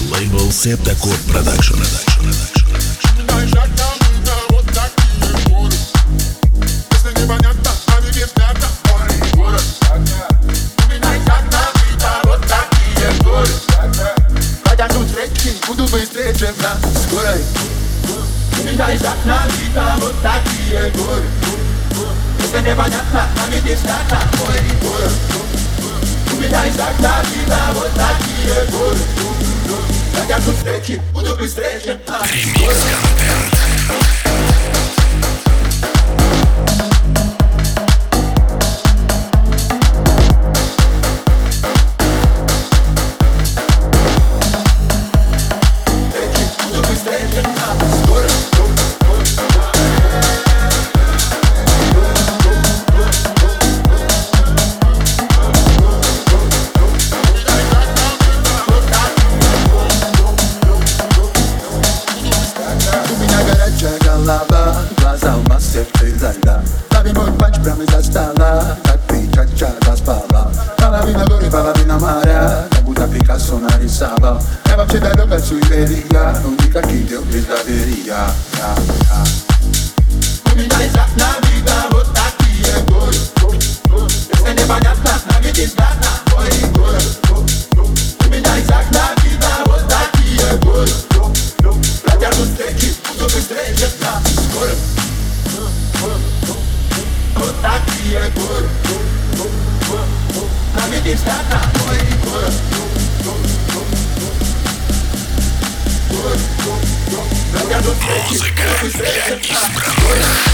Лейбл Септакод Продакшн. Буду быстрее, чем на скорой. У меня есть одна вида, вот такие горы. Если непонятно, нам и бесплатно, ой, город. У меня есть одна вида, вот такие горы. Хотя тут встречи, буду быстрее, чем на скорой. Глаза у нас всех изо льда. Ставим мой панч прямо из-за стола. Так ты ча-ча заспала. Половина горы, половина моря. Как будто Пикассо нарисовал. Я вообще далек от суеверия, но никаких дел без доверия. У меня есть одна вида, вот такие горы. Если непонятно, нам и бесплатно, ой, город. У меня есть одна вида, вот такие горы. Хотя тут встречи, буду быстрее, чем на скором. Вот такие горы. Нам и бесплатно, ой, город. Музыка для избранных.